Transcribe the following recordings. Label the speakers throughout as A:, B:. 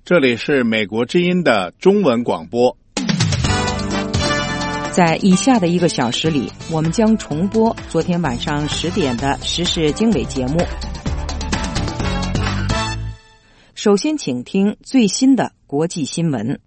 A: 这里是美国之音的中文广播。
B: 在以下的1个小时里，我们将重播昨天晚上10点的时事经纬节目。首先请听最新的国际新闻。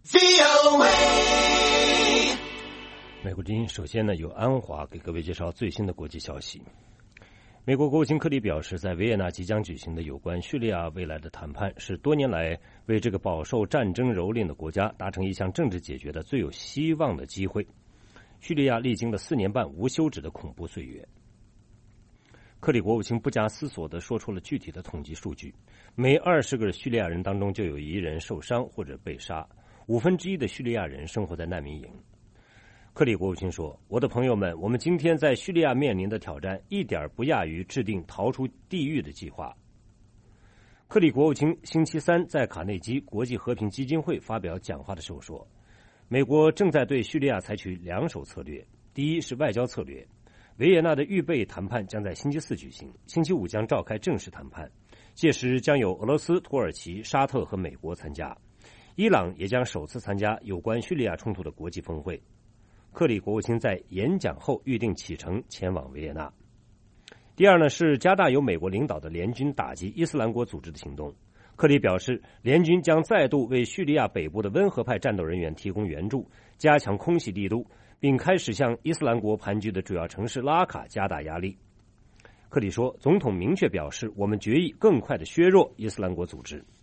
C: 美国之音首先由安华给各位介绍最新的国际消息。美国国务卿克里表示，在维也纳即将举行的有关叙利亚未来的谈判是多年来为这个饱受战争蹂躏的国家达成一项政治解决的最有希望的机会。叙利亚历经了4年半无休止的恐怖岁月。克里国务卿不加思索地说出了具体的统计数据，每20个叙利亚人当中就有1人受伤或者被杀，1/5的叙利亚人生活在难民营。克里国务卿说，我的朋友们，我们今天在叙利亚面临的挑战一点不亚于制定逃出地狱的计划。克里国务卿星期三在卡内基国际和平基金会发表讲话的时候说，美国正在对叙利亚采取2手策略，第一是外交策略，维也纳的预备谈判将在星期4举行，星期5将召开正式谈判，届时将有俄罗斯、土耳其、沙特和美国参加，伊朗也将首次参加有关叙利亚冲突的国际峰会。克里国务卿在演讲后预定启程前往维也纳。第二是加大由美国领导的联军打击伊斯兰国组织的行动。克里表示，联军将再度为叙利亚北部的温和派战斗人员提供援助，加强空袭力度，并开始向伊斯兰国盘踞的主要城市拉卡加大压力。克里说，总统明确表示，我们决意更快地削弱伊斯兰国组织。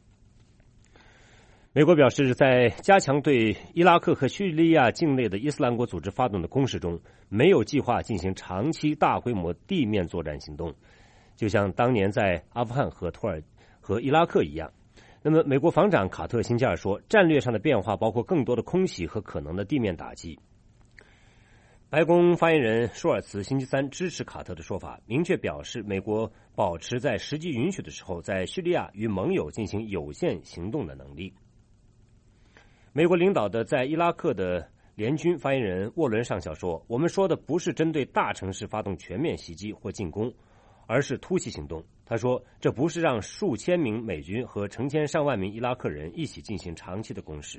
C: 美国表示，在加强对伊拉克和叙利亚境内的伊斯兰国组织发动的攻势中，没有计划进行长期大规模地面作战行动，就像当年在阿富汗和伊拉克一样。那么美国防长卡特辛加尔说，战略上的变化包括更多的空袭和可能的地面打击。白宫发言人舒尔茨星期三支持卡特的说法，明确表示美国保持在时机允许的时候在叙利亚与盟友进行有限行动的能力。美国领导的在伊拉克的联军发言人沃伦上校说，我们说的不是针对大城市发动全面袭击或进攻，而是突袭行动。他说，这不是让数千名美军和成千上万名伊拉克人一起进行长期的攻势。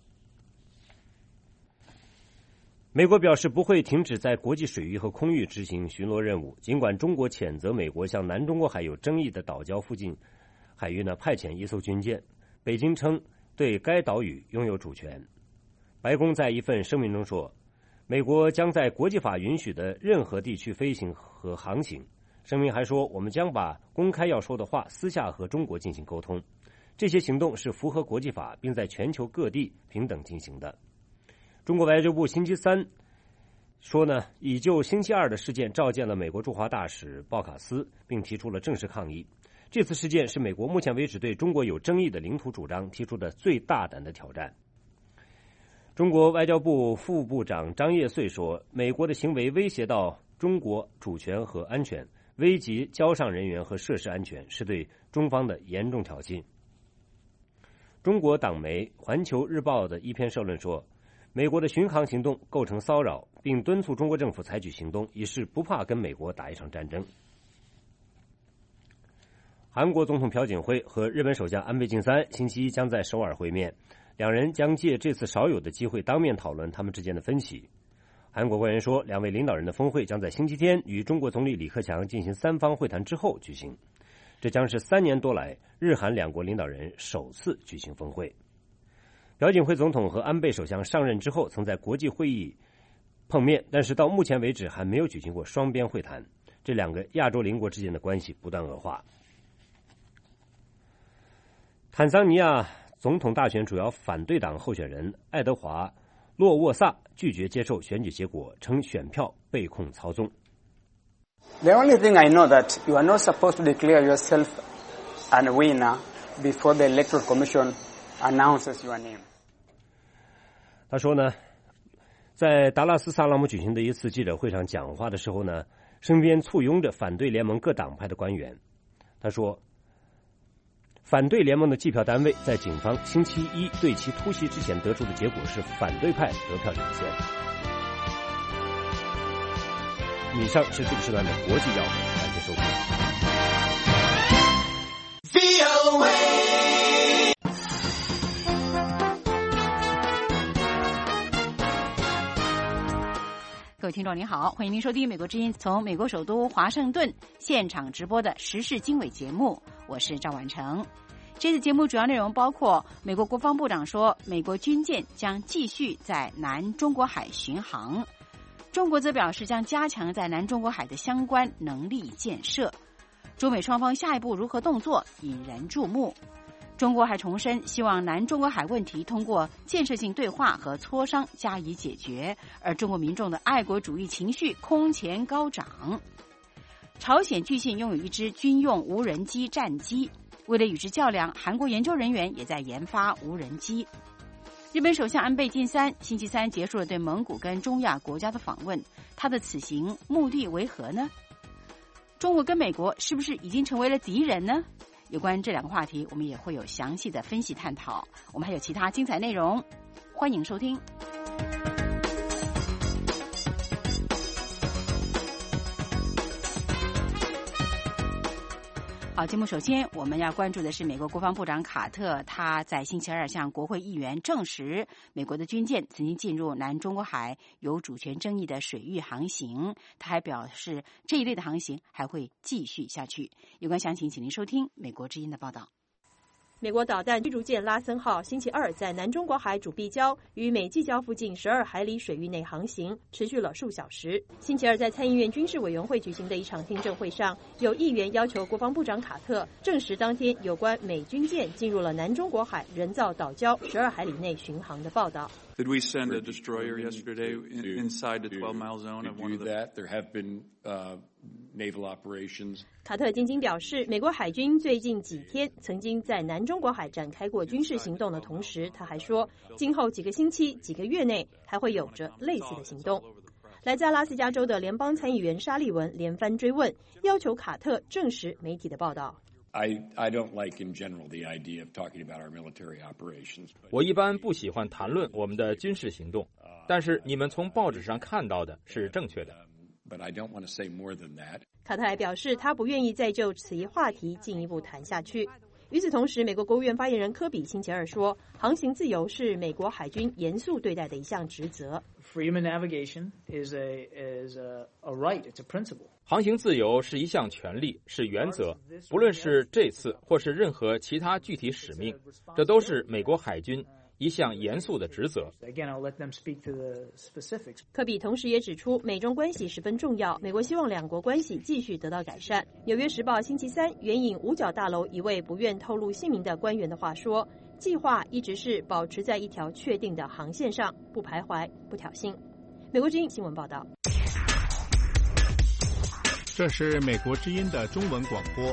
C: 美国表示不会停止在国际水域和空域执行巡逻任务，尽管中国谴责美国向南中国海有争议的岛礁附近海域派遣一艘军舰，北京称对该岛屿拥有主权。白宫在一份声明中说，美国将在国际法允许的任何地区飞行和航行。声明还说，我们将把公开要说的话私下和中国进行沟通，这些行动是符合国际法并在全球各地平等进行的。中国外交部星期三说已就星期2的事件召见了美国驻华大使鲍卡斯，并提出了正式抗议。这次事件是美国目前为止对中国有争议的领土主张提出的最大胆的挑战。中国外交部副部长张业遂说，美国的行为威胁到中国主权和安全，危及交上人员和设施安全，是对中方的严重挑衅。中国党媒《环球日报》的一篇社论说，美国的巡航行动构成骚扰，并敦促中国政府采取行动，以示不怕跟美国打一场战争。韩国总统朴槿惠和日本首相安倍晋三星期一将在首尔会面，两人将借这次少有的机会当面讨论他们之间的分歧。韩国官员说，两位领导人的峰会将在星期天与中国总理李克强进行3方会谈之后举行，这将是3年多来日韩两国领导人首次举行峰会。朴槿惠总统和安倍首相上任之后曾在国际会议碰面，但是到目前为止还没有举行过双边会谈，这两个亚洲邻国之间的关系不断恶化。坦桑尼亚总统大选主要反对党候选人爱德华·洛沃萨拒绝接受选举结果，称选票被控操纵。
D: The only thing I know that you are not supposed to declare yourself a winner before the Electoral Commission announces your name.
C: 他说在达拉斯萨拉姆举行的一次记者会上讲话的时候身边簇拥着反对联盟各党派的官员。他说，反对联盟的计票单位在警方星期一对其突袭之前得出的结果是反对派得票领先。以上是这个时段的国际要闻，感谢收听。
E: 各位听众您好，欢迎您收听美国之音从美国首都华盛顿现场直播的时事经纬节目，我是赵婉成。这次节目主要内容包括美国国防部长说美国军舰将继续在南中国海巡航，中国则表示将加强在南中国海的相关能力建设，中美双方下一步如何动作引人注目。中国还重申希望南中国海问题通过建设性对话和磋商加以解决，而中国民众的爱国主义情绪空前高涨。朝鲜据信拥有一支军用无人机战机，为了与之较量，韩国研究人员也在研发无人机。日本首相安倍晋三星期三结束了对蒙古跟中亚国家的访问，他的此行目的为何呢？中国跟美国是不是已经成为了敌人呢？有关这两个话题，我们也会有详细的分析探讨。我们还有其他精彩内容，欢迎收听。好，节目首先我们要关注的是美国国防部长卡特，他在星期二向国会议员证实，美国的军舰曾经进入南中国海有主权争议的水域航行。他还表示，这一类的航行还会继续下去。有关详情，请您收听美国之音的报道。
F: 美国导弹驱逐舰拉森号星期二在南中国海主碧礁与美济礁附近12海里水域内航行，持续了数小时。星期二在参议院军事委员会举行的一场听证会上，有议员要求国防部长卡特证实当天有关美军舰进入了南中国海人造岛礁12海里内巡航的报道。
G: Did we send a destroyer yesterday inside the 12-mile zone of one of the...
H: There have been naval operations.
F: 卡特晶晶表示，美国海军最近几天曾经在南中国海展开过军事行动的同时，他还说，今后几个星期、几个月内还会有着类似的行动。来自阿拉斯加州的联邦参议员沙利文连番追问，要求卡特证实媒体的报道。
H: I don't like in general the idea of talking about our military operations.
I: 我一般不喜欢谈论我们的军事行动，但是你们从报纸上看到的是正确的。
H: But I don't want to say more than that.
F: 卡特还表示，他不愿意再就此一话题进一步谈下去。与此同时，美国国务院发言人科比星期二说，航行自由是美国海军严肃对待的一项职责。
J: Freedom of navigation is a right, it's a principle.
I: 航行自由是一项权利，是原则，不论是这次或是任何其他具体使命，这都是美国海军一项严肃的职责。
J: Again, I'll let them speak to the specifics.
F: 科比同时也指出，美中关系十分重要，美国希望两国关系继续得到改善。纽约时报星期三援引五角大楼一位不愿透露姓名的官员的话说，计划一直是保持在一条确定的航线上，不徘徊，不挑衅。美国之音新闻报道。
A: 这是美国之音的中文广播。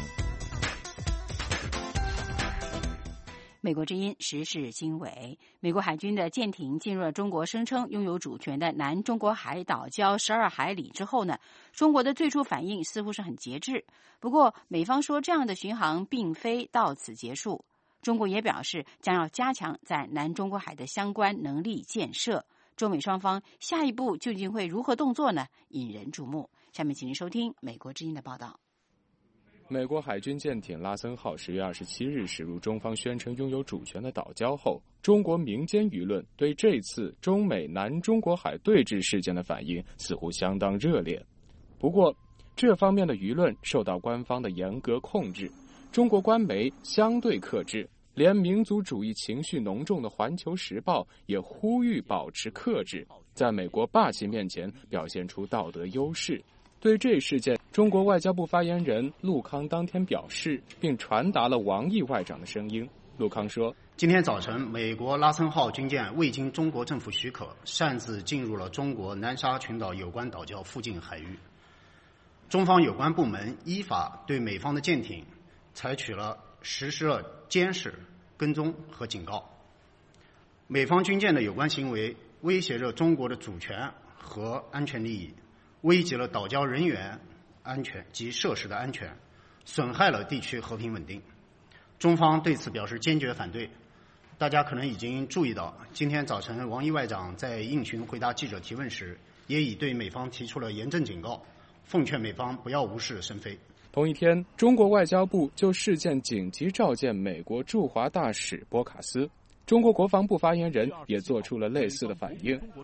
E: 美国之音时事经纬，美国海军的舰艇进入了中国声称拥有主权的南中国海岛礁12海里之后呢，中国的最初反应似乎是很节制。不过美方说这样的巡航并非到此结束，中国也表示将要加强在南中国海的相关能力建设。中美双方下一步究竟会如何动作呢？引人注目。下面请您收听美国之音的报道。
K: 美国海军舰艇拉森号10月27日驶入中方宣称拥有主权的岛礁后，中国民间舆论对这次中美南中国海对峙事件的反应似乎相当热烈。不过，这方面的舆论受到官方的严格控制，中国官媒相对克制，连民族主义情绪浓重的《环球时报》也呼吁保持克制，在美国霸气面前表现出道德优势。对这事件，中国外交部发言人陆康当天表示，并传达了王毅外长的声音。陆康说，
L: 今天早晨，美国拉森号军舰未经中国政府许可，擅自进入了中国南沙群岛有关岛礁附近海域。中方有关部门依法对美方的舰艇实施了监视、跟踪和警告。美方军舰的有关行为威胁着中国的主权和安全利益，危及了岛礁人员安全及设施的安全，损害了地区和平稳定。中方对此表示坚决反对。大家可能已经注意到，今天早晨王毅外长在应询回答记者提问时，也已对美方提出了严正警告，奉劝美方不要无事生非。
K: 同一天，中国外交部就事件紧急召见美国驻华大使波卡斯，中国国防部发言人也做出了类似的反应。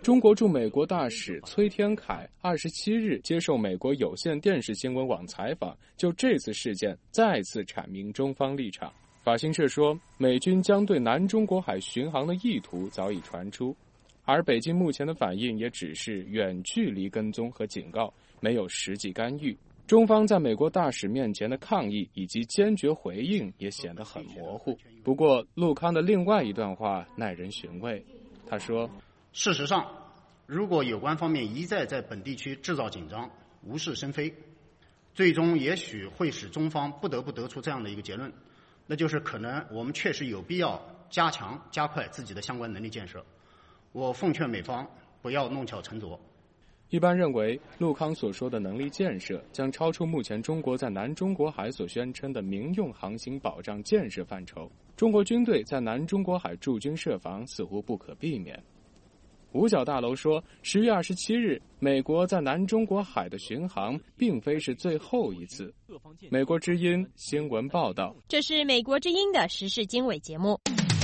K: 中国驻美国大使崔天凯27日接受美国有线电视新闻网采访，就这次事件再次阐明中方立场。法新社说，美军将对南中国海巡航的意图早已传出，而北京目前的反应也只是远距离跟踪和警告，没有实际干预。中方在美国大使面前的抗议以及坚决回应也显得很模糊。不过，陆康的另外一段话耐人寻味。他说，
L: 事实上，如果有关方面一再在本地区制造紧张，无事生非，最终也许会使中方不得不得出这样的一个结论，那就是可能我们确实有必要加快自己的相关能力建设。我奉劝美方不要弄巧成拙。
K: 一般认为，陆康所说的能力建设将超出目前中国在南中国海所宣称的民用航行保障建设范畴。中国军队在南中国海驻军设防似乎不可避免。五角大楼说，10月27日，美国在南中国海的巡航并非是最后一次。美国之音新闻报道，
F: 这是美国之音的时事经纬节目。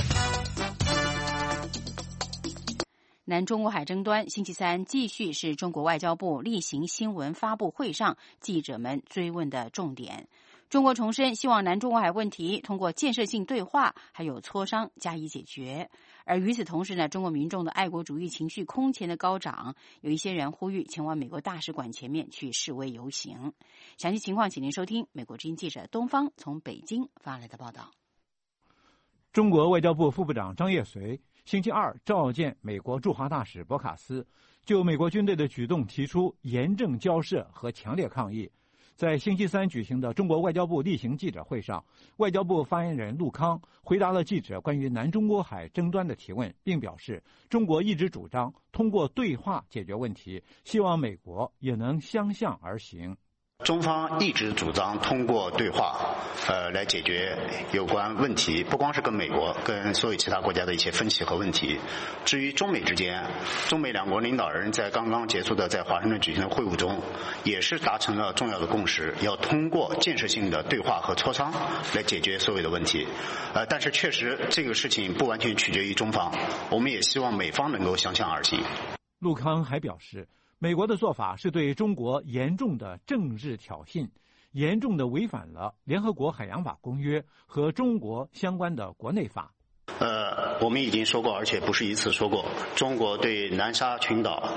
E: 南中国海争端星期三继续是中国外交部例行新闻发布会上记者们追问的重点。中国重申希望南中国海问题通过建设性对话还有磋商加以解决。而与此同时呢，中国民众的爱国主义情绪空前的高涨，有一些人呼吁前往美国大使馆前面去示威游行。详细情况请您收听美国之音记者东方从北京发来的报道。
A: 中国外交部副部长张业遂星期二召见美国驻华大使博卡斯，就美国军队的举动提出严正交涉和强烈抗议。在星期三举行的中国外交部例行记者会上，外交部发言人陆康回答了记者关于南中国海争端的提问，并表示中国一直主张通过对话解决问题，希望美国也能相向而行。
L: 中方一直主张通过对话来解决有关问题，不光是跟美国，跟所有其他国家的一些分歧和问题。至于中美之间，中美两国领导人在刚刚结束的在华盛顿举行的会晤中，也是达成了重要的共识，要通过建设性的对话和磋商来解决所有的问题。但是确实这个事情不完全取决于中方，我们也希望美方能够相向而行。
A: 陆康还表示，美国的做法是对中国严重的政治挑衅，严重的违反了联合国海洋法公约和中国相关的国内法。
L: 我们已经说过，而且不是一次说过，中国对南沙群岛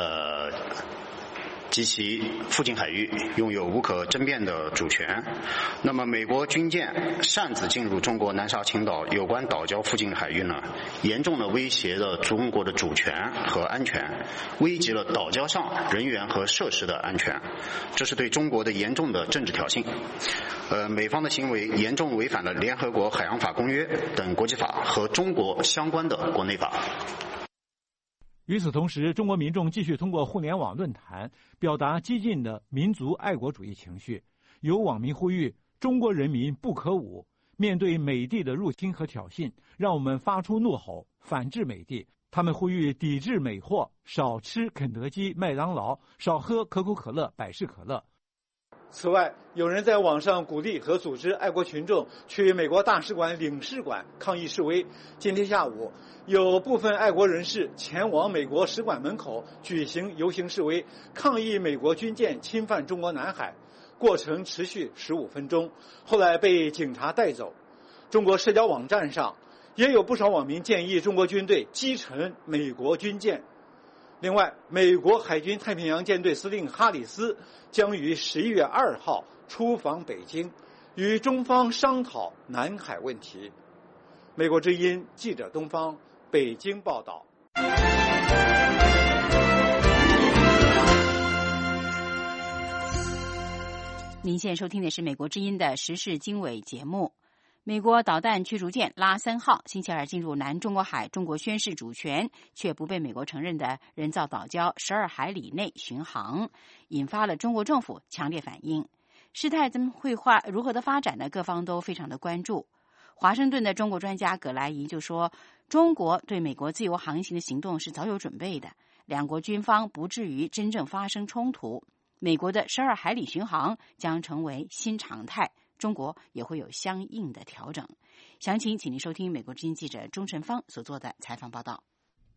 L: 及其附近海域拥有无可争辩的主权。那么美国军舰擅自进入中国南沙群岛有关岛礁附近海域呢，严重的威胁了中国的主权和安全，危及了岛礁上人员和设施的安全，这是对中国的严重的政治挑衅。美方的行为严重违反了联合国海洋法公约等国际法和中国相关的国内法。
A: 与此同时，中国民众继续通过互联网论坛表达激进的民族爱国主义情绪。有网民呼吁中国人民不可武，面对美帝的入侵和挑衅，让我们发出怒吼，反制美帝。他们呼吁抵制美货，少吃肯德基、麦当劳，少喝可口可乐、百事可乐。
M: 此外，有人在网上鼓励和组织爱国群众去美国大使馆、领事馆抗议示威。今天下午，有部分爱国人士前往美国使馆门口举行游行示威，抗议美国军舰侵犯中国南海。过程持续15分钟，后来被警察带走。中国社交网站上也有不少网民建议中国军队击沉美国军舰。另外，美国海军太平洋舰队司令哈里斯将于11月2号出访北京，与中方商讨南海问题。美国之音记者东方北京报道。
E: 您现在收听的是美国之音的时事经纬节目。美国导弹驱逐舰拉森号星期二进入南中国海，中国宣示主权却不被美国承认的人造岛礁12海里内巡航，引发了中国政府强烈反应。事态会如何的发展呢？各方都非常的关注。华盛顿的中国专家葛莱仪就说，中国对美国自由航行的行动是早有准备的，两国军方不至于真正发生冲突。美国的12海里巡航将成为新常态，中国也会有相应的调整。详情请您收听美国之音记者钟晨芳所做的采访报道。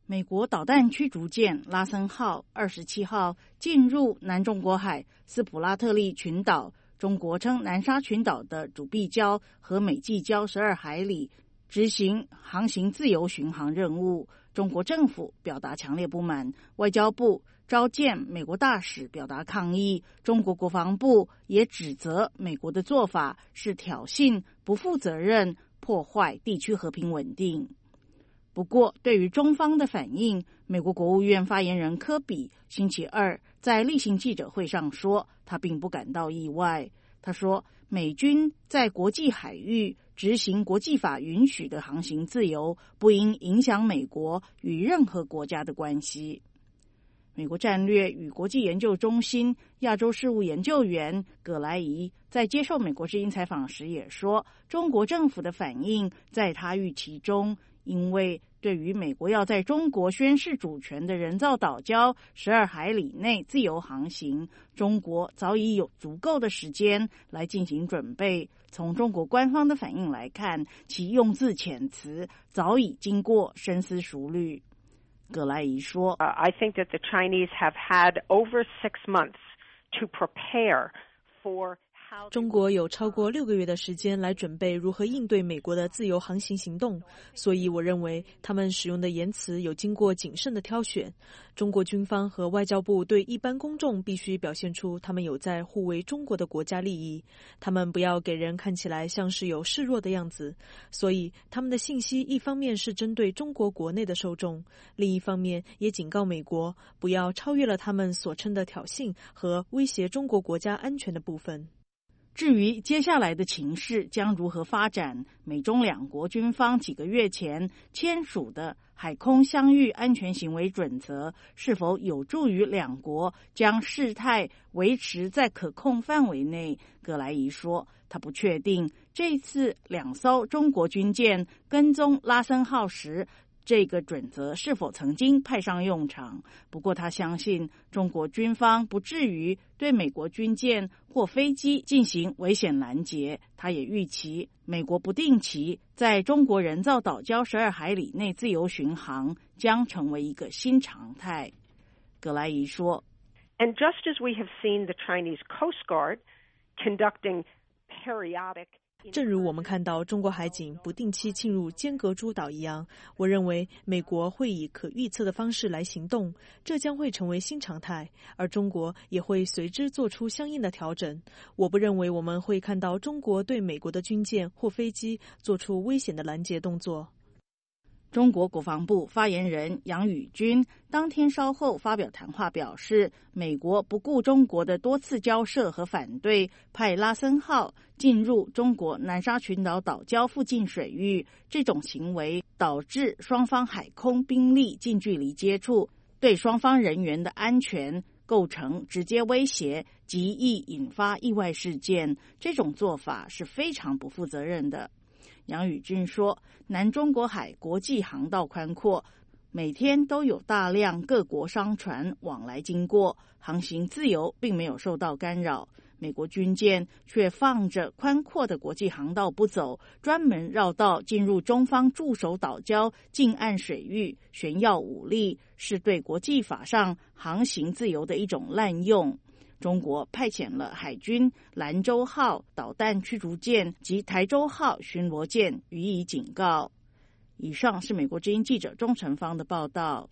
N: 美国导弹驱逐舰拉森号27号进入南中国海斯普拉特利群岛，中国称南沙群岛的主碧礁和美济礁12海里，执行航行自由巡航任务。中国政府表达强烈不满，外交部召见美国大使表达抗议。中国国防部也指责美国的做法是挑衅、不负责任、破坏地区和平稳定。不过，对于中方的反应，美国国务院发言人科比星期二在例行记者会上说，他并不感到意外。他说，美军在国际海域执行国际法允许的航行自由，不应影响美国与任何国家的关系。美国战略与国际研究中心亚洲事务研究员葛莱仪在接受美国之音采访时也说，中国政府的反应在他预期中，因为对于美国要在中国宣示主权的人造岛礁12海里内自由航行，中国早已有足够的时间来进行准备。从中国官方的反应来看，其用字遣词早已经过深思熟虑。葛莱仪说
O: I think that the Chinese have had over 6 months to prepare for
F: 中国有超过6个月的时间来准备如何应对美国的自由航行行动，所以我认为他们使用的言辞有经过谨慎的挑选。中国军方和外交部对一般公众必须表现出他们有在护卫中国的国家利益，他们不要给人看起来像是有示弱的样子。所以他们的信息一方面是针对中国国内的受众，另一方面也警告美国不要超越了他们所称的挑衅和威胁中国国家安全的部分。
N: 至于接下来的情势将如何发展，美中两国军方几个月前签署的海空相遇安全行为准则是否有助于两国将事态维持在可控范围内，葛莱仪说他不确定这次2艘中国军舰跟踪拉森号时这个准则是否曾经派上用场。不过他相信中国军方不至于对美国军舰或飞机进行危险拦截。他也预期美国不定期在中国人造岛礁12海里内自由巡航将成为一个新常态。葛莱仪说
O: And just as we have seen the Chinese Coast Guard conducting periodic
F: 正如我们看到中国海警不定期进入尖阁诸岛一样，我认为美国会以可预测的方式来行动，这将会成为新常态，而中国也会随之做出相应的调整。我不认为我们会看到中国对美国的军舰或飞机做出危险的拦截动作。
N: 中国国防部发言人杨宇军当天稍后发表谈话表示，美国不顾中国的多次交涉和反对，派拉森号进入中国南沙群岛岛礁附近水域，这种行为导致双方海空兵力近距离接触，对双方人员的安全构成直接威胁，极易引发意外事件。这种做法是非常不负责任的。杨宇军说，南中国海国际航道宽阔，每天都有大量各国商船往来经过，航行自由并没有受到干扰。美国军舰却放着宽阔的国际航道不走，专门绕道进入中方驻守岛礁近岸水域，炫耀武力，是对国际法上航行自由的一种滥用。中国派遣了海军兰州号导弹驱逐舰及台州号巡逻舰予以警告。以上是美国之音记者钟成芳的报道。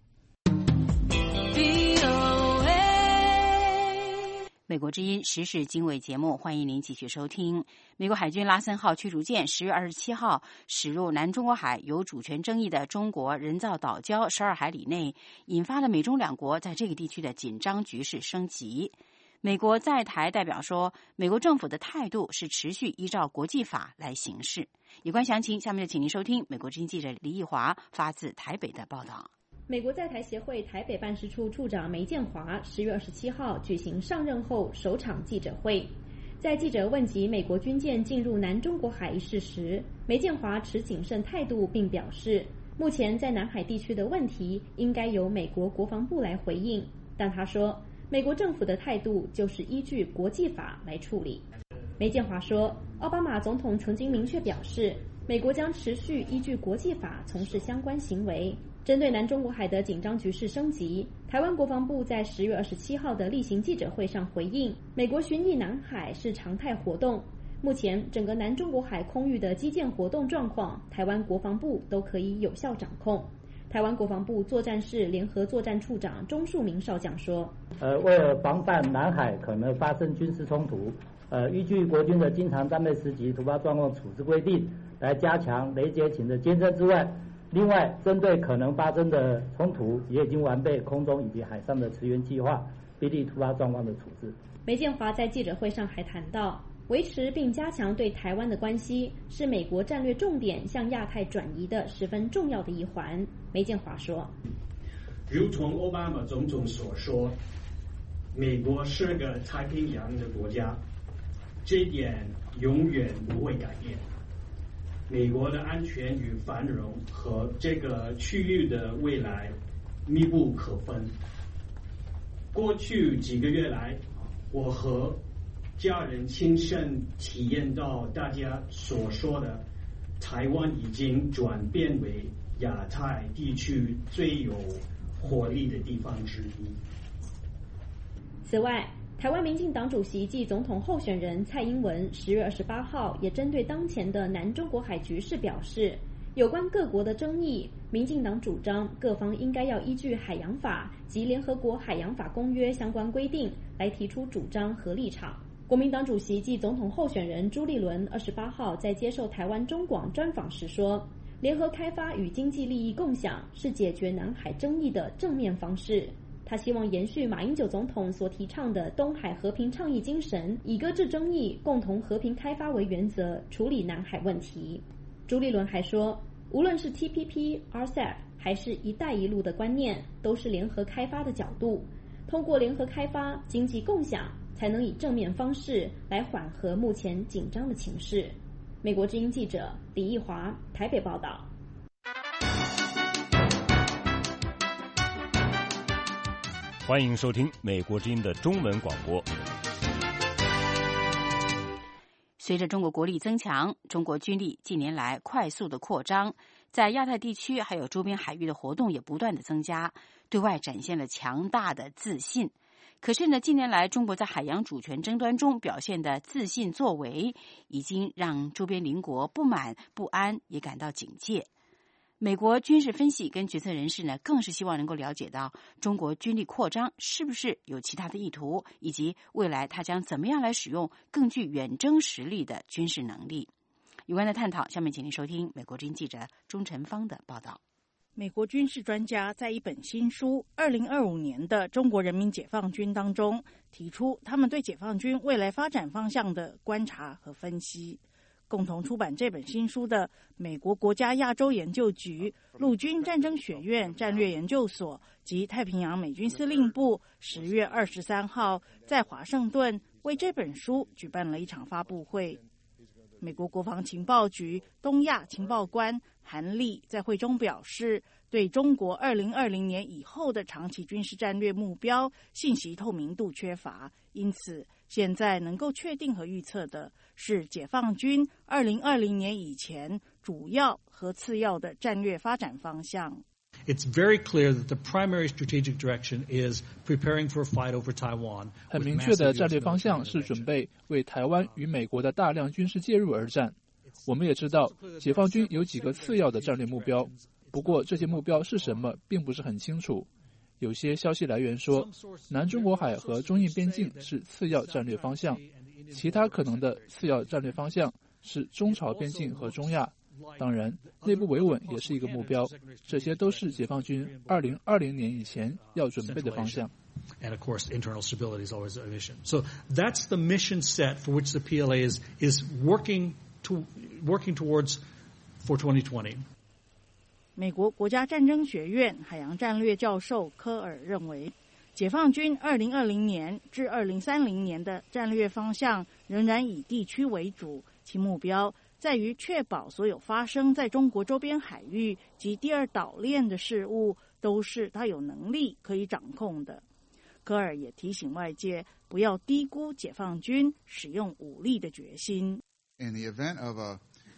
E: 美国之音时事经纬节目，欢迎您继续收听。美国海军拉森号驱逐舰10月27号驶入南中国海有主权争议的中国人造岛礁12海里内，引发了美中两国在这个地区的紧张局势升级。美国在台代表说，美国政府的态度是持续依照国际法来行事。有关详情，下面就请您收听美国之音记者李义华发自台北的报道。
P: 美国在台协会台北办事处处长梅建华10月27号举行上任后首场记者会。在记者问及美国军舰进入南中国海一事时，梅建华持谨慎态度，并表示，目前在南海地区的问题应该由美国国防部来回应，但他说，美国政府的态度就是依据国际法来处理。梅建华说，奥巴马总统曾经明确表示， 美国将持续依据国际法从事相关行为。针对南中国海的紧张局势升级，台湾国防部在10月27号的例行记者会上回应，美国巡弋南海是常态活动。目前整个南中国海空域的基建活动状况，台湾国防部都可以有效掌控。台湾国防部作战室联合作战处长钟树明少将说，
Q: 为了防范南海可能发生军事冲突，依据国军的经常战备时级突发状况处置规定，来加强雷劫情的监测之外，另外针对可能发生的冲突，也已经完备空中以及海上的驰援计划，避免突发状况的处置。
P: 梅建华在记者会上还谈到，维持并加强对台湾的关系是美国战略重点向亚太转移的十分重要的一环。梅建华说，
R: 如同奥巴马总统所说，美国是个太平洋的国家，这点永远不会改变。美国的安全与繁荣和这个区域的未来密不可分。过去几个月来，我和家人亲身体验到大家所说的台湾已经转变为亚太地区最有活力的地方之一。
P: 此外，台湾民进党主席暨总统候选人蔡英文10月28号也针对当前的南中国海局势表示，有关各国的争议，民进党主张各方应该要依据海洋法及联合国海洋法公约相关规定来提出主张和立场。国民党主席暨总统候选人朱立伦28号在接受台湾中广专访时说，联合开发与经济利益共享是解决南海争议的正面方式。他希望延续马英九总统所提倡的东海和平倡议精神，以搁置争议、共同和平开发为原则处理南海问题。朱立伦还说，无论是 TPP、RCEP 还是一带一路的观念，都是联合开发的角度。通过联合开发、经济共享，才能以正面方式来缓和目前紧张的情势。美国之音记者李义华台北报道。
C: 欢迎收听美国之音的中文广播。
E: 随着中国国力增强，中国军力近年来快速的扩张，在亚太地区还有周边海域的活动也不断的增加，对外展现了强大的自信。可是呢，近年来中国在海洋主权争端中表现的自信作为，已经让周边邻国不满不安，也感到警戒。美国军事分析跟决策人士呢，更是希望能够了解到中国军力扩张是不是有其他的意图，以及未来它将怎么样来使用更具远征实力的军事能力。有关的探讨，下面请您收听美国之音记者钟晨芳的报道。
N: 美国军事专家在一本新书2025年的中国人民解放军当中提出他们对解放军未来发展方向的观察和分析。共同出版这本新书的美国国家亚洲研究局、陆军战争学院战略研究所及太平洋美军司令部10月23号在华盛顿为这本书举办了一场发布会。美国国防情报局东亚情报官韩立在会中表示，对中国2020年以后的长期军事战略目标信息透明度缺乏，因此现在能够确定和预测的是解放军2020年以前主要和次要的战略发展方向。
S: It's very clear that the primary strategic direction is preparing for a fight over Taiwan.
T: 很明确的战略方向是准备为台湾与美国的大量军事介入而战。我们也知道，解放军有几个次要的战略目标，不过这些目标是什么并不是很清楚。有些消息来源说，南中国海和中印边境是次要战略方向，其他可能的次要战略方向是中朝边境和中亚。当然，内部维稳也是一个目标，这些都是解放军2020年以前要准备的方向。
S: And of course, internal stability is always a mission. So that's the mission set for which the PLA is working towards for 2020.
N: 美国国家战争学院海洋战略教授科尔认为，解放军2020年至2030年的战略方向仍然以地区为主，其目标在于确保所有发生在中国周边海域及第二岛链的事务都是他有能力可以掌控的。科尔也提醒外界不要低估解放军使用武力的决心。
U: In the event of a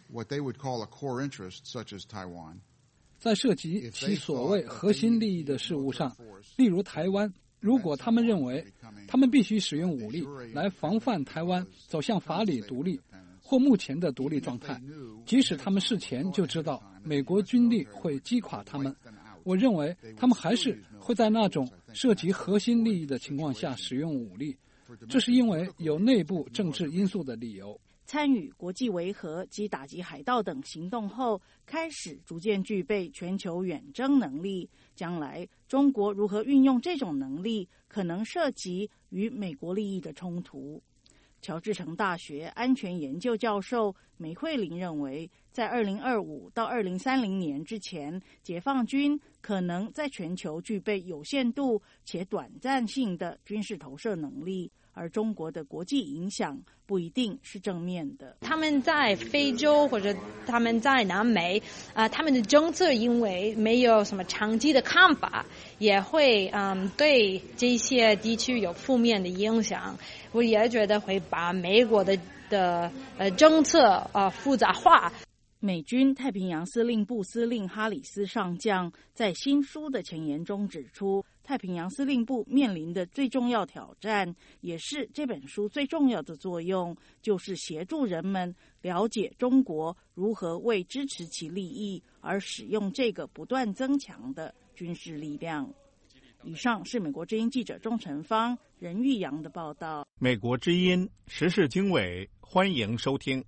U: what they would call a core interest, such as Taiwan.
V: 在涉及其所谓核心利益的事务上，例如台湾，如果他们认为他们必须使用武力来防范台湾走向法理独立或目前的独立状态，即使他们事前就知道美国军力会击垮他们，我认为他们还是会在那种涉及核心利益的情况下使用武力，这是因为有内部政治因素的理由。
N: 参与国际维和及打击海盗等行动后，开始逐渐具备全球远征能力。将来中国如何运用这种能力，可能涉及与美国利益的冲突。乔治城大学安全研究教授梅惠玲认为，在2025到2030年之前，解放军可能在全球具备有限度且短暂性的军事投射能力，而中国的国际影响不一定是正面的。
W: 他们在非洲或者他们在南美，他们的政策因为没有什么长期的看法，也会对这些地区有负面的影响。我也觉得会把美国的政策复杂化。
N: 美军太平洋司令部司令哈里斯上将在新书的前言中指出，太平洋司令部面临的最重要挑战，也是这本书最重要的作用，就是协助人们了解中国如何为支持其利益而使用这个不断增强的军事力量。以上是美国之音记者钟成芳、任玉阳的报道。
X: 美国之音时事经纬，欢迎收听。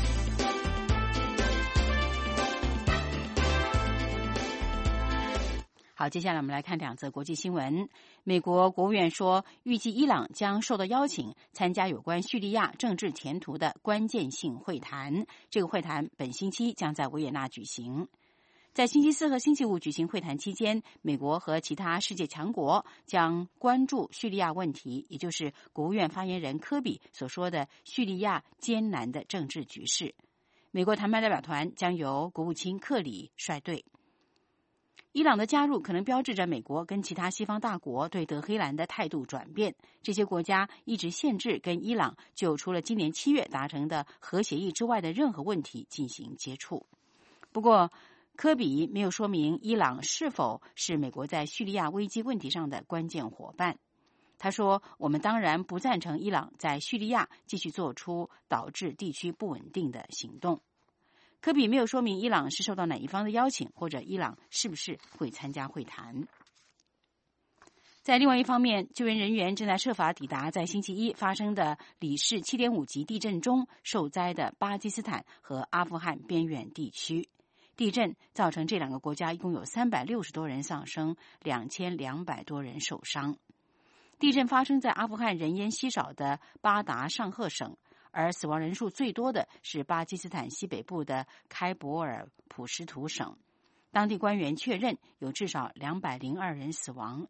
E: 好，接下来我们来看两则国际新闻。美国国务院说，预计伊朗将受到邀请参加有关叙利亚政治前途的关键性会谈。这个会谈本星期将在维也纳举行。在星期四和星期五举行会谈期间，美国和其他世界强国将关注叙利亚问题，也就是国务院发言人科比所说的叙利亚艰难的政治局势。美国谈判代表团将由国务卿克里率队。伊朗的加入可能标志着美国跟其他西方大国对德黑兰的态度转变。这些国家一直限制跟伊朗就除了今年7月达成的核协议之外的任何问题进行接触。不过，科比没有说明伊朗是否是美国在叙利亚危机问题上的关键伙伴。他说，我们当然不赞成伊朗在叙利亚继续做出导致地区不稳定的行动。科比没有说明伊朗是受到哪一方的邀请，或者伊朗是不是会参加会谈。在另外一方面，救援人员正在设法抵达在星期一发生的里氏 7.5 级地震中受灾的巴基斯坦和阿富汗边远地区。地震造成这两个国家一共有360多人丧生，2200多人受伤。地震发生在阿富汗人烟稀少的巴达尚赫省，而死亡人数最多的是巴基斯坦西北部的开伯尔普什图省。当地官员确认有至少202人死亡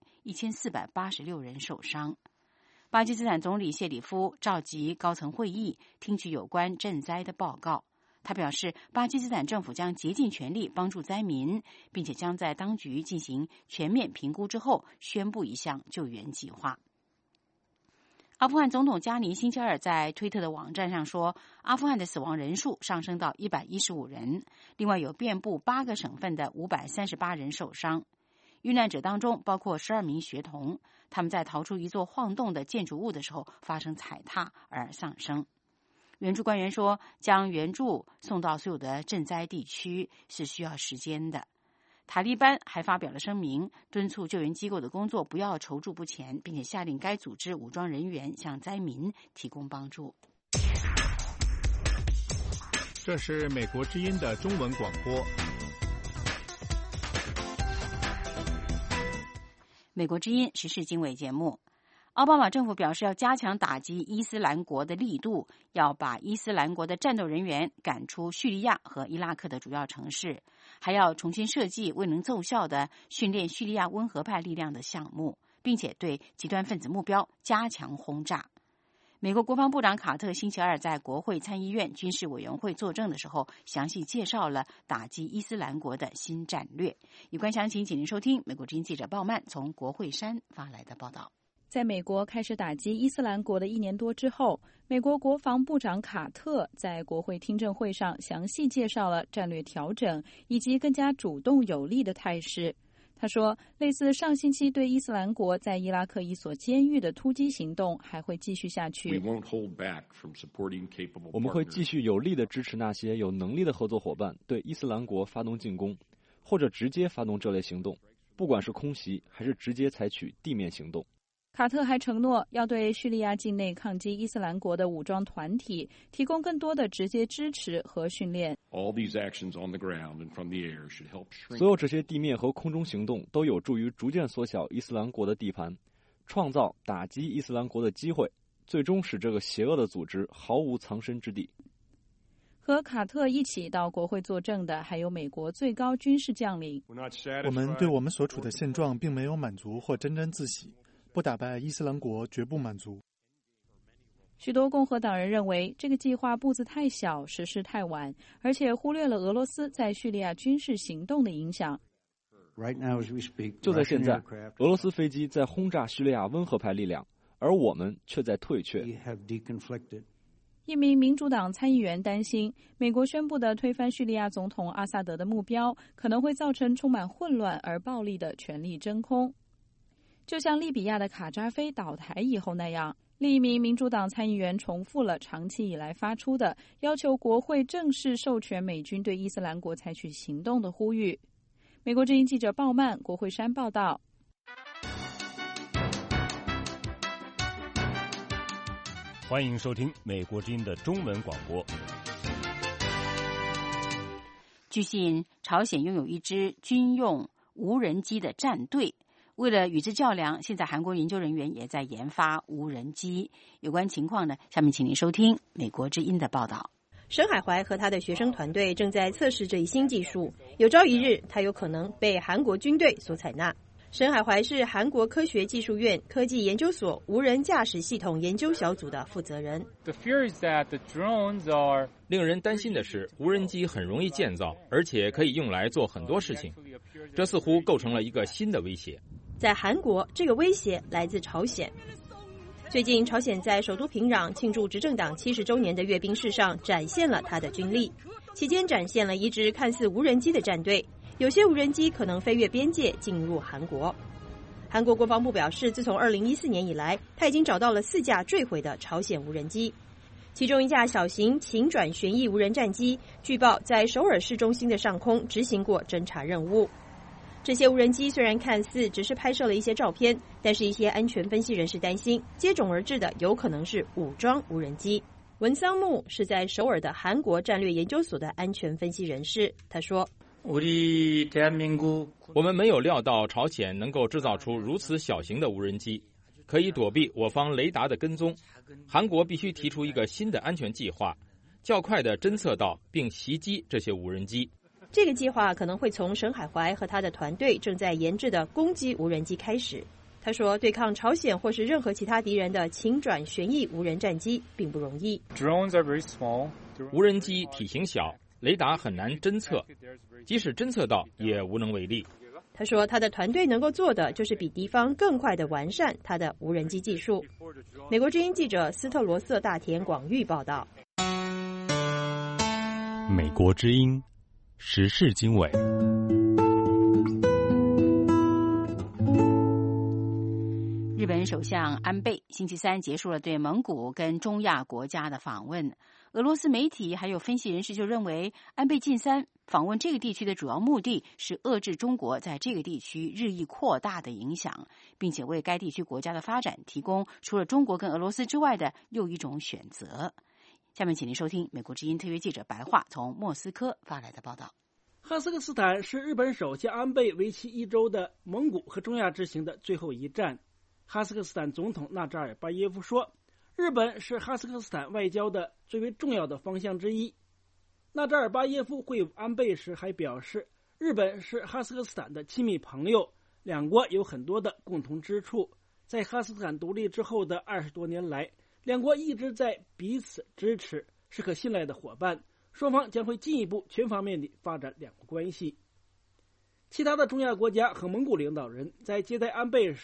E: ，1486人受伤。巴基斯坦总理谢里夫召集高层会议，听取有关赈灾的报告。他表示，巴基斯坦政府将竭尽全力帮助灾民，并且将在当局进行全面评估之后宣布一项救援计划。阿富汗总统加尼星期二在推特的网站上说，阿富汗的死亡人数上升到115人，另外有遍布8个省份的538人受伤。遇难者当中包括12名学童，他们在逃出一座晃动的建筑物的时候发生踩踏而丧生。援助官员说，将援助送到所有的赈灾地区是需要时间的。塔利班还发表了声明，敦促救援机构的工作不要踌躇不前，并且下令该组织武装人员向灾民提供帮助。
X: 这是美国之音的中文广播。
E: 美国之音时事经纬节目。奥巴马政府表示要加强打击伊斯兰国的力度，要把伊斯兰国的战斗人员赶出叙利亚和伊拉克的主要城市，还要重新设计未能奏效的训练叙利亚温和派力量的项目，并且对极端分子目标加强轰炸。美国国防部长卡特星期二在国会参议院军事委员会作证的时候，详细介绍了打击伊斯兰国的新战略。有关详情，请您收听美国之音记者鲍曼从国会山发来的报道。
B: 在美国开始打击伊斯兰国的1年多之后，美国国防部长卡特在国会听证会上详细介绍了战略调整以及更加主动有力的态势。他说，类似上星期对伊斯兰国在伊拉克一所监狱的突击行动还会继续下去。
D: 我们会继续有力地支持那些有能力的合作伙伴对伊斯兰国发动进攻，或者直接发动这类行动，不管是空袭还是直接采取地面行动。
B: 卡特还承诺要对叙利亚境内抗击伊斯兰国的武装团体提供更多的直接支持和训练。
D: 所有这些地面和空中行动都有助于逐渐缩小伊斯兰国的地盘，创造打击伊斯兰国的机会，最终使这个邪恶的组织毫无藏身之地。
B: 和卡特一起到国会作证的还有美国最高军事将领。
G: 我们对我们所处的现状并没有满足或沾沾自喜，不打败伊斯兰国绝不满足。
B: 许多共和党人认为这个计划步子太小，实施太晚，而且忽略了俄罗斯在叙利亚军事行动的影响。
D: 就在现在，俄罗斯飞机在轰炸叙利亚温和派力量，而我们却在退却。
B: 一名民主党参议员担心，美国宣布的推翻叙利亚总统阿萨德的目标可能会造成充满混乱而暴力的权力真空，就像利比亚的卡扎菲倒台以后那样。另一名民主党参议员重复了长期以来发出的要求国会正式授权美军对伊斯兰国采取行动的呼吁。美国之音记者鲍曼，国会山报道。
C: 欢迎收听美国之音的中文广播。
E: 据悉，朝鲜拥有一支军用无人机的战队。为了与之较量，现在韩国研究人员也在研发无人机。有关情况呢，下面请您收听美国之音的报道。
F: 沈海怀和他的学生团队正在测试这一新技术，有朝一日，它有可能被韩国军队所采纳。沈海怀是韩国科学技术院科技研究所无人驾驶系统研究小组的负责人。
I: 令人担心的是，无人机很容易建造，而且可以用来做很多事情，这似乎构成了一个新的威胁。
F: 在韩国，这个威胁来自朝鲜。最近，朝鲜在首都平壤庆祝执政党70周年的阅兵式上展现了他的军力，期间展现了一支看似无人机的战队，有些无人机可能飞越边界进入韩国。韩国国防部表示，自从2014年以来，他已经找到了4架坠毁的朝鲜无人机，其中一架小型勤转旋翼无人战机，据报在首尔市中心的上空执行过侦察任务。这些无人机虽然看似只是拍摄了一些照片，但是一些安全分析人士担心，接踵而至的有可能是武装无人机。文桑木是在首尔的韩国战略研究所的安全分析人士，他说：
I: 我们没有料到朝鲜能够制造出如此小型的无人机，可以躲避我方雷达的跟踪。韩国必须提出一个新的安全计划，较快地侦测到并袭击这些无人机。
F: 这个计划可能会从沈海怀和他的团队正在研制的攻击无人机开始。他说，对抗朝鲜或是任何其他敌人的勤转旋翼无人战机并不容易。
I: 无人机体型小，雷达很难侦测，即使侦测到也无能为力。
F: 他说，他的团队能够做的就是比敌方更快地完善他的无人机技术。美国之音记者斯特罗瑟大田广域报道。
X: 美国之音时事经纬。
E: 日本首相安倍星期三结束了对蒙古跟中亚国家的访问。俄罗斯媒体还有分析人士就认为，安倍晋三访问这个地区的主要目的是遏制中国在这个地区日益扩大的影响，并且为该地区国家的发展提供除了中国跟俄罗斯之外的又一种选择。下面请您收听美国之音特约记者白桦从莫斯科发来的报道。
H: 哈萨克斯坦是日本首相安倍为期1周的蒙古和中亚之行的最后一站。哈萨克斯坦总统纳扎尔巴耶夫说，日本是哈萨克斯坦外交的最为重要的方向之一。纳扎尔巴耶夫会晤安倍时还表示，日本是哈萨克斯坦的亲密朋友，两国有很多的共同之处。在哈萨克斯坦独立之后的20多年来，两国一直在彼此支持，是可信赖的伙伴，双方将会进一步全方面地发展两国关系。其他的中亚国家和蒙古领导人在接待安倍时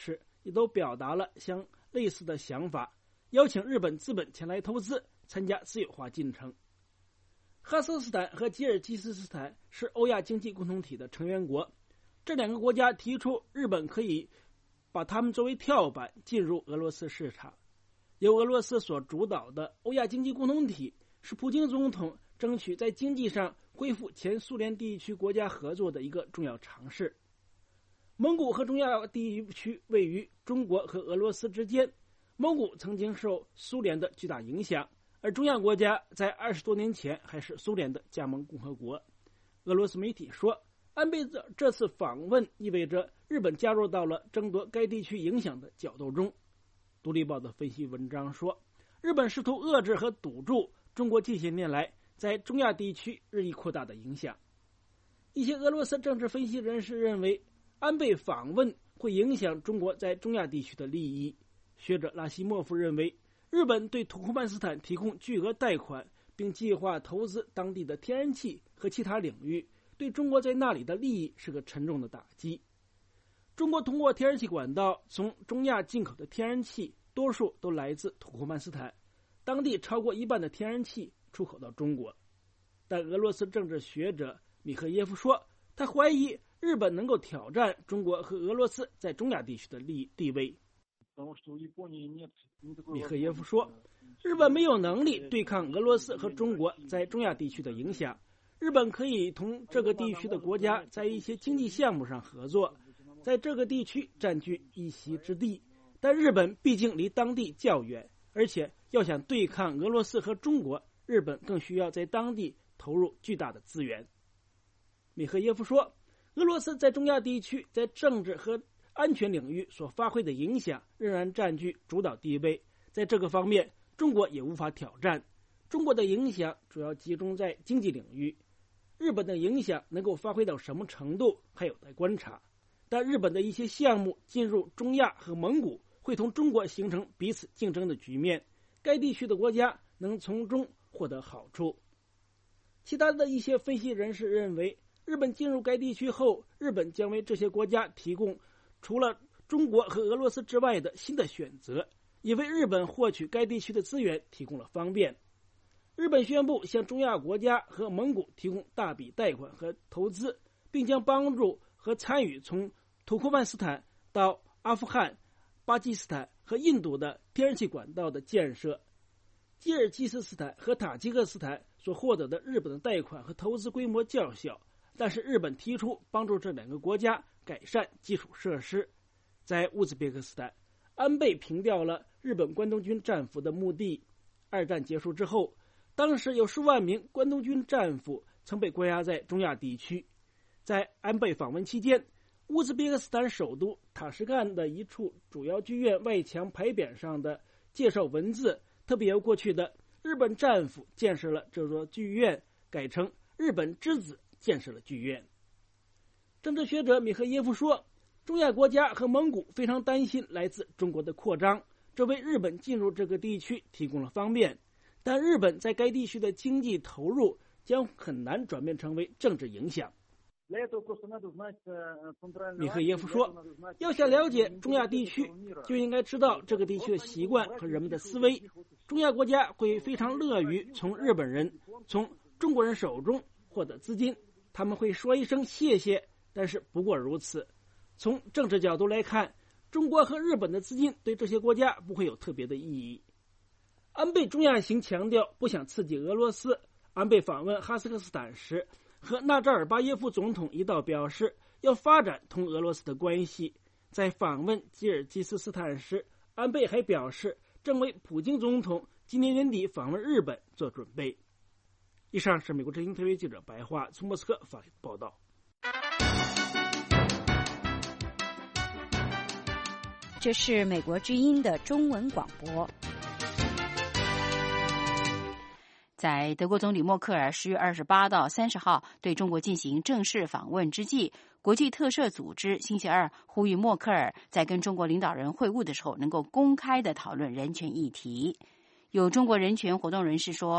H: 也都表达了相类似的想法，邀请日本资本前来投资，参加私有化进程。哈萨克斯坦和吉尔吉斯斯坦是欧亚经济共同体的成员国，这两个国家提出日本可以把它们作为跳板进入俄罗斯市场。由俄罗斯所主导的欧亚经济共同体是普京总统争取在经济上恢复前苏联地区国家合作的一个重要尝试。蒙古和中亚地区位于中国和俄罗斯之间，蒙古曾经受苏联的巨大影响，而中亚国家在20多年前还是苏联的加盟共和国。俄罗斯媒体说，安倍这次访问意味着日本加入到了争夺该地区影响的角斗中。独立报的分析文章说，日本试图遏制和堵住中国近些年来在中亚地区日益扩大的影响。一些俄罗斯政治分析人士认为，安倍访问会影响中国在中亚地区的利益。学者拉西莫夫认为，日本对土库曼斯坦提供巨额贷款，并计划投资当地的天然气和其他领域，对中国在那里的利益是个沉重的打击。中国通过天然气管道从中亚进口的天然气多数都来自土库曼斯坦，当地超过一半的天然气出口到中国。但俄罗斯政治学者米赫耶夫说，他怀疑日本能够挑战中国和俄罗斯在中亚地区的地位。米赫耶夫说，日本没有能力对抗俄罗斯和中国在中亚地区的影响，日本可以同这个地区的国家在一些经济项目上合作，在这个地区占据一席之地，但日本毕竟离当地较远，而且要想对抗俄罗斯和中国，日本更需要在当地投入巨大的资源。米赫耶夫说，俄罗斯在中亚地区在政治和安全领域所发挥的影响仍然占据主导地位，在这个方面，中国也无法挑战。中国的影响主要集中在经济领域，日本的影响能够发挥到什么程度还有待观察。但日本的一些项目进入中亚和蒙古，会同中国形成彼此竞争的局面，该地区的国家能从中获得好处。其他的一些分析人士认为，日本进入该地区后，日本将为这些国家提供除了中国和俄罗斯之外的新的选择，也为日本获取该地区的资源提供了方便。日本宣布向中亚国家和蒙古提供大笔贷款和投资，并将帮助和参与从土库曼斯坦到阿富汗、巴基斯坦和印度的天然气管道的建设。吉尔吉斯斯坦和塔吉克斯坦所获得的日本的贷款和投资规模较小，但是日本提出帮助这两个国家改善基础设施。在乌兹别克斯坦，安倍平调了日本关东军战俘的墓地。二战结束之后，当时有数万名关东军战俘曾被关押在中亚地区。在安倍访问期间，乌兹别克斯坦首都塔什干的一处主要剧院外墙牌匾上的介绍文字，特别由过去的日本战俘建设了这座剧院改成日本之子建设了剧院。政治学者米赫耶夫说，中亚国家和蒙古非常担心来自中国的扩张，这为日本进入这个地区提供了方便，但日本在该地区的经济投入将很难转变成为政治影响。米赫耶夫说，要想了解中亚地区，就应该知道这个地区的习惯和人们的思维。中亚国家会非常乐于从日本人、从中国人手中获得资金，他们会说一声谢谢，但是不过如此。从政治角度来看，中国和日本的资金对这些国家不会有特别的意义。安倍中亚行强调不想刺激俄罗斯。安倍访问哈萨克斯坦时，和纳扎尔巴耶夫总统一道表示要发展同俄罗斯的关系。在访问吉尔吉斯斯坦时，安倍还表示正为普京总统今年年底访问日本做准备。以上是美国之音特约记者白桦从莫斯科发来的报道。
E: 这是美国之音的中文广播。在德国总理默克尔10月28到30号对中国进行正式访问之际，国际特赦组织星期二呼吁默克尔在跟中国领导人会晤的时候能够公开地讨论人权议题。有中国人权活动人士说，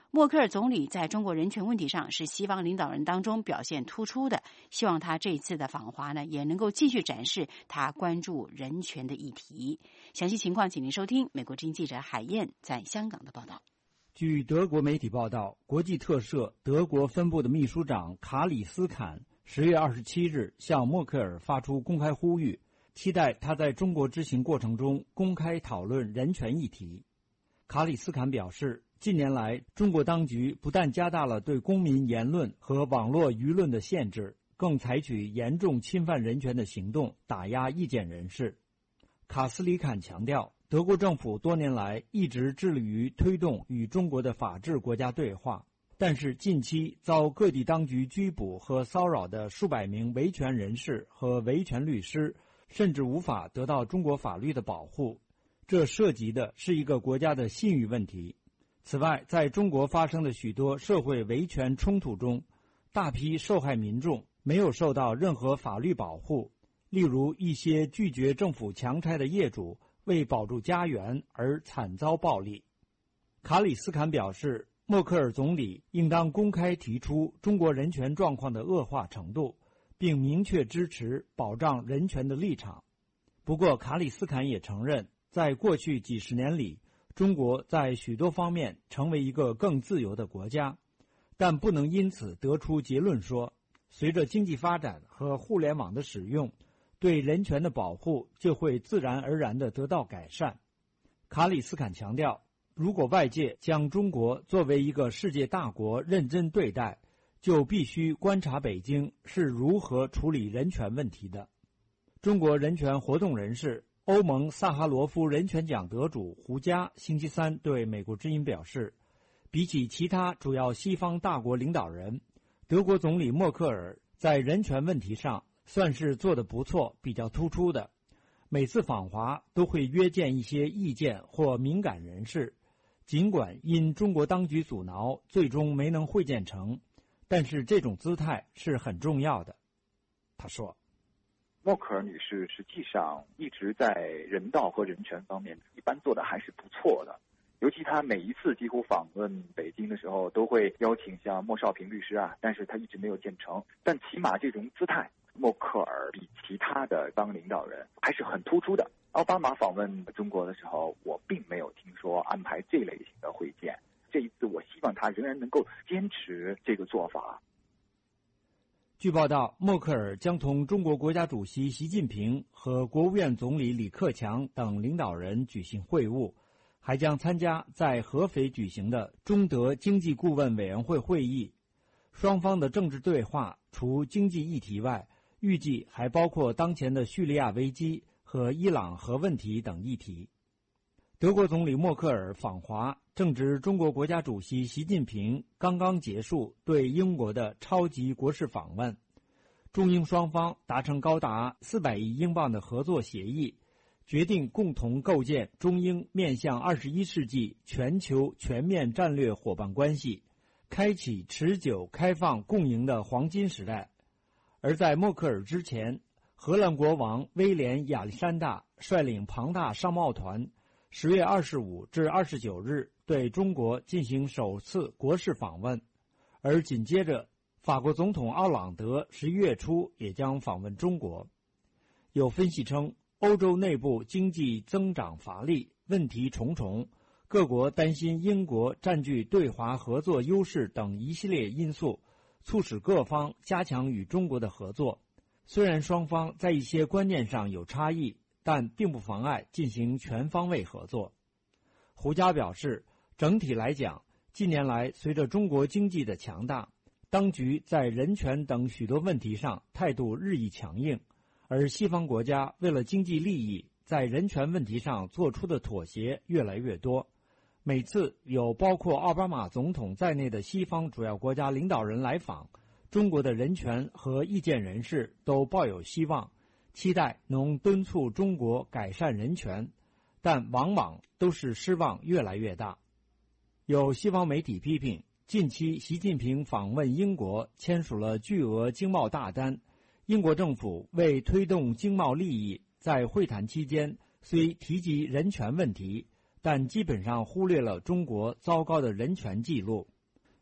E: 默克尔总理在中国人权问题上是西方领导人当中表现突出的，希望他这一次的访华呢，也能够继续展示他关注人权的议题。详细情况请您收听美国之音记者海燕在香港的报道。
A: 据德国媒体报道，国际特赦德国分部的秘书长卡里斯坎10月27日向默克尔发出公开呼吁，期待他在中国之行过程中公开讨论人权议题。卡里斯坎表示，近年来中国当局不但加大了对公民言论和网络舆论的限制，更采取严重侵犯人权的行动打压意见人士。卡斯里坎强调，德国政府多年来一直致力于推动与中国的法治国家对话，但是近期遭各地当局拘捕和骚扰的数百名维权人士和维权律师，甚至无法得到中国法律的保护。这涉及的是一个国家的信誉问题。此外，在中国发生的许多社会维权冲突中，大批受害民众没有受到任何法律保护，例如一些拒绝政府强拆的业主为保住家园而惨遭暴力。卡里斯坎表示，默克尔总理应当公开提出中国人权状况的恶化程度，并明确支持保障人权的立场。不过，卡里斯坎也承认，在过去几十年里，中国在许多方面成为一个更自由的国家，但不能因此得出结论说，随着经济发展和互联网的使用，对人权的保护就会自然而然地得到改善。卡里斯坎强调，如果外界将中国作为一个世界大国认真对待，就必须观察北京是如何处理人权问题的。中国人权活动人士欧盟萨哈罗夫人权奖得主胡佳星期三对美国之音表示，比起其他主要西方大国领导人，德国总理默克尔在人权问题上算是做得不错，比较突出的。每次访华都会约见一些意见或敏感人士，尽管因中国当局阻挠最终没能会见成，但是这种姿态是很重要的。他说，
J: 默克尔女士实际上一直在人道和人权方面一般做的还是不错的，尤其她每一次几乎访问北京的时候都会邀请像莫少平律师啊，但是她一直没有见成。但起码这种姿态，默克尔比其他的邦领导人还是很突出的。奥巴马访问中国的时候，我并没有听说安排这类型的会见，这一次我希望他仍然能够坚持这个做法。
A: 据报道，默克尔将同中国国家主席习近平和国务院总理李克强等领导人举行会晤，还将参加在合肥举行的中德经济顾问委员会会议。双方的政治对话除经济议题外，预计还包括当前的叙利亚危机和伊朗核问题等议题。德国总理默克尔访华，正值中国国家主席习近平刚刚结束对英国的超级国事访问。中英双方达成高达400亿英镑的合作协议，决定共同构建中英面向21世纪全球全面战略伙伴关系，开启持久开放共赢的黄金时代。而在默克尔之前，荷兰国王威廉亚历山大率领庞大商贸团10月25至29日对中国进行首次国事访问，而紧接着法国总统奥朗德11月初也将访问中国。有分析称，欧洲内部经济增长乏力，问题重重，各国担心英国占据对华合作优势等一系列因素，促使各方加强与中国的合作。虽然双方在一些观念上有差异，但并不妨碍进行全方位合作。胡佳表示，整体来讲，近年来随着中国经济的强大，当局在人权等许多问题上态度日益强硬，而西方国家为了经济利益，在人权问题上做出的妥协越来越多。每次有包括奥巴马总统在内的西方主要国家领导人来访，中国的人权和意见人士都抱有希望，期待能敦促中国改善人权，但往往都是失望越来越大。有西方媒体批评，近期习近平访问英国签署了巨额经贸大单，英国政府为推动经贸利益，在会谈期间虽提及人权问题，但基本上忽略了中国糟糕的人权记录。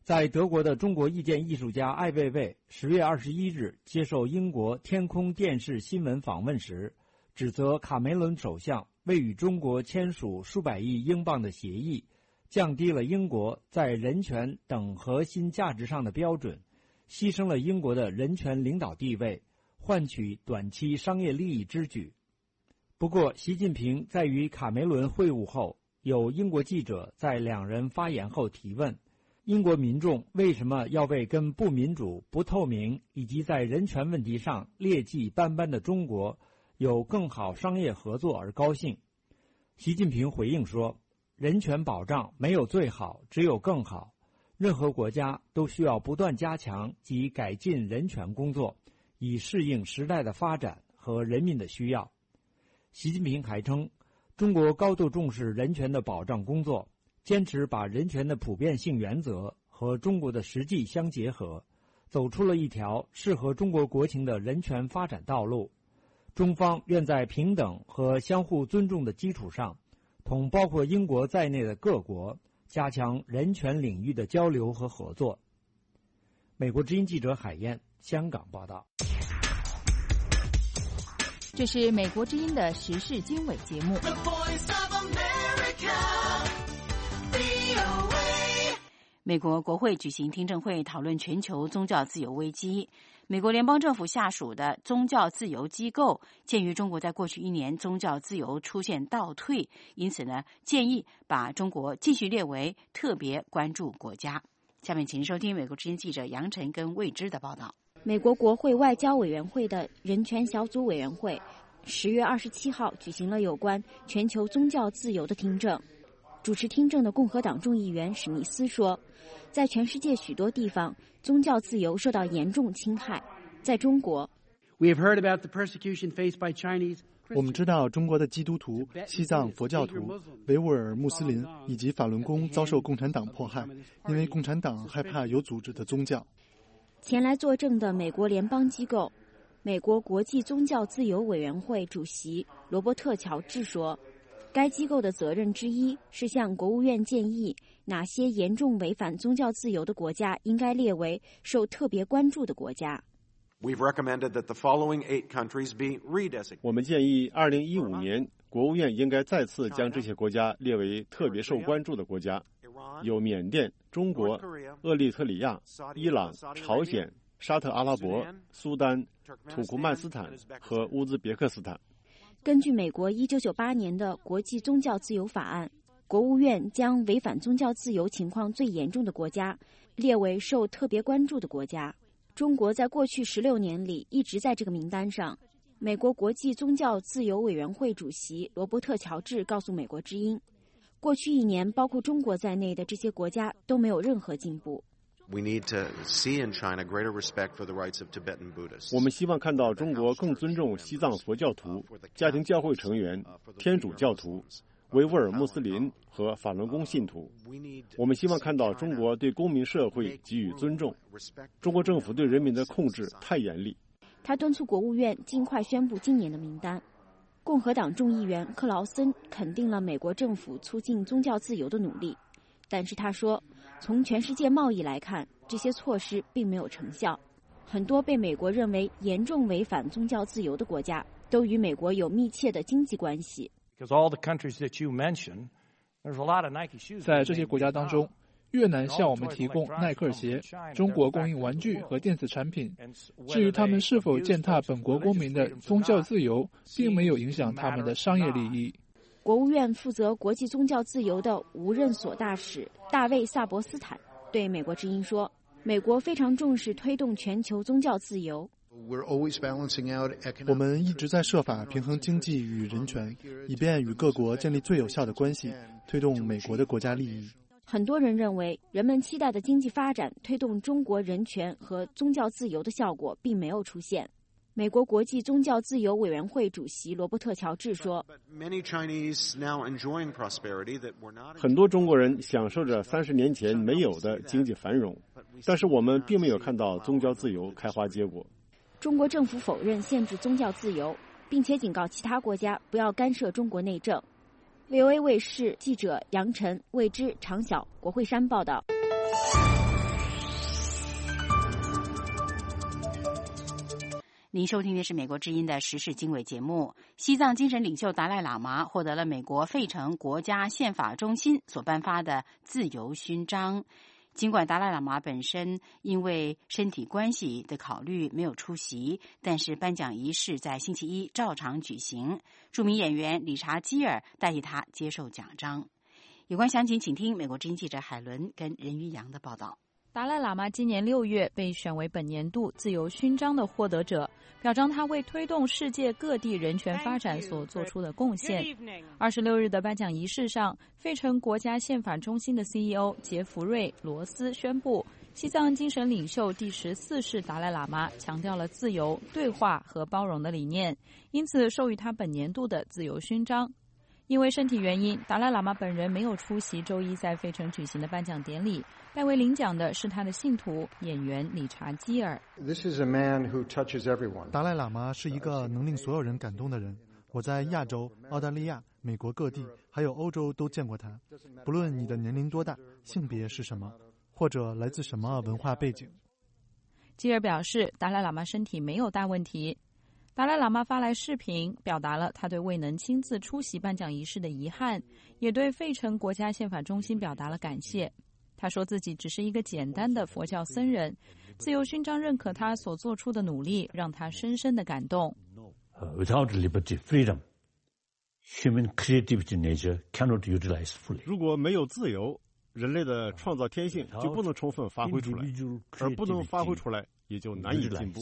A: 在德国的中国意见艺术家艾未未10月21日接受英国天空电视新闻访问时，指责卡梅伦首相为与中国签署数百亿英镑的协议，降低了英国在人权等核心价值上的标准，牺牲了英国的人权领导地位，换取短期商业利益之举。不过，习近平在与卡梅伦会晤后，有英国记者在两人发言后提问，英国民众为什么要为跟不民主、不透明以及在人权问题上劣迹斑斑的中国有更好商业合作而高兴？习近平回应说，人权保障没有最好，只有更好。任何国家都需要不断加强及改进人权工作，以适应时代的发展和人民的需要。习近平还称，中国高度重视人权的保障工作，坚持把人权的普遍性原则和中国的实际相结合，走出了一条适合中国国情的人权发展道路。中方愿在平等和相互尊重的基础上，同包括英国在内的各国加强人权领域的交流和合作。美国之音记者海燕，香港报道。
E: 这是美国之音的时事经纬节目。美国国会举行听证会，讨论全球宗教自由危机。美国联邦政府下属的宗教自由机构鉴于中国在过去1年宗教自由出现倒退，因此呢，建议把中国继续列为特别关注国家。下面请收听美国之音记者杨晨跟魏之的报道。
K: 美国国会外交委员会的人权小组委员会10月27号举行了有关全球宗教自由的听证。主持听证的共和党众议员史密斯说，在全世界许多地方，宗教自由受到严重侵害。在中国，
G: 我们知道中国的基督徒、西藏佛教徒、维吾尔穆斯林以及法轮功遭受共产党迫害，因为共产党害怕有组织的宗教。
K: 前来作证的美国联邦机构美国国际宗教自由委员会主席罗伯特·乔治说，该机构的责任之一是向国务院建议哪些严重违反宗教自由的国家应该列为受特别关注的国家。
L: 我们建议2015年国务院应该再次将这些国家列为特别受关注的国家，有缅甸、中国、厄立特里亚、伊朗、朝鲜、沙特阿拉伯、苏丹、土库曼斯坦和乌兹别克斯坦。
K: 根据美国1998年的国际宗教自由法案，国务院将违反宗教自由情况最严重的国家列为受特别关注的国家。中国在过去16年里一直在这个名单上。美国国际宗教自由委员会主席罗伯特·乔治告诉美国之音，过去1年包括中国在内的这些国家都没有任何进步。
L: 我们希望看到中国更尊重西藏佛教徒、家庭教会成员、天主教徒、维吾尔穆斯林和法轮功信徒。我们希望看到中国对公民社会给予尊重。中国政府对人民的控制太严厉。
K: 他敦促国务院尽快宣布今年的名单。共和党众议员克劳森肯定了美国政府促进宗教自由的努力，但是他说，从全世界贸易来看，这些措施并没有成效。很多被美国认为严重违反宗教自由的国家都与美国有密切的经济关系。
T: 在这些国家当中，越南向我们提供耐克鞋，中国供应玩具和电子产品。至于他们是否践踏本国公民的宗教自由，并没有影响他们的商业利益。
K: 国务院负责国际宗教自由的无任所大使大卫·萨博斯坦对美国之音说，美国非常重视推动全球宗教自由。
G: 我们一直在设法平衡经济与人权，以便与各国建立最有效的关系，推动美国的国家利益。
K: 很多人认为，人们期待的经济发展推动中国人权和宗教自由的效果并没有出现。美国国际宗教自由委员会主席罗伯特·乔治说，
L: 很多中国人享受着30年前没有的经济繁荣，但是我们并没有看到宗教自由开花结果。
K: 中国政府否认限制宗教自由，并且警告其他国家不要干涉中国内政。VOA 卫视记者杨晨、魏之、常晓、国会山报道。
E: 您收听的是美国之音的时事经纬节目。西藏精神领袖达赖喇嘛获得了美国费城国家宪法中心所颁发的自由勋章。尽管达赖喇嘛本身因为身体关系的考虑没有出席，但是颁奖仪式在星期一照常举行。著名演员理查基尔代替他接受奖章。有关详情，请听美国之音记者海伦跟任于洋的报道。
B: 达赖喇嘛今年6月被选为本年度自由勋章的获得者，表彰他为推动世界各地人权发展所做出的贡献。26日的颁奖仪式上，费城国家宪法中心的 CEO 杰弗瑞·罗斯宣布，西藏精神领袖第14世达赖喇嘛强调了自由、对话和包容的理念，因此授予他本年度的自由勋章。因为身体原因，达赖喇嘛本人没有出席周一在费城举行的颁奖典礼。代为领奖的是他的信徒演员理查基尔。
G: 达赖喇嘛是一个能令所有人感动的人。我在亚洲、澳大利亚、美国各地，还有欧洲都见过他。不论你的年龄多大，性别是什么，或者来自什么文化背景。
B: 基尔表示，达赖喇嘛身体没有大问题。达赖喇嘛发来视频，表达了他对未能亲自出席颁奖仪式的遗憾，也对费城国家宪法中心表达了感谢。他说自己只是一个简单的佛教僧人，自由勋章认可他所做出的努力，让他深深的感动。
M: Without liberty, freedom, human creativity nature cannot utilize fully.
L: 如果没有自由，人类的创造天性就不能充分发挥出来，而不能发挥出来，也就难以进步。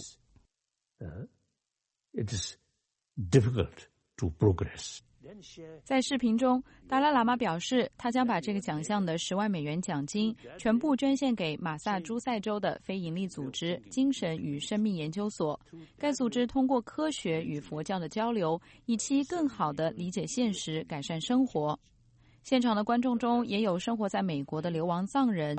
M: It is difficult to progress.
B: 在视频中，达赖喇嘛表示，他将把这个奖项的$10万奖金全部捐献给马萨诸塞州的非营利组织精神与生命研究所。该组织通过科学与佛教的交流，以期更好地理解现实，改善生活。现场的观众中也有生活在美国的流亡藏人。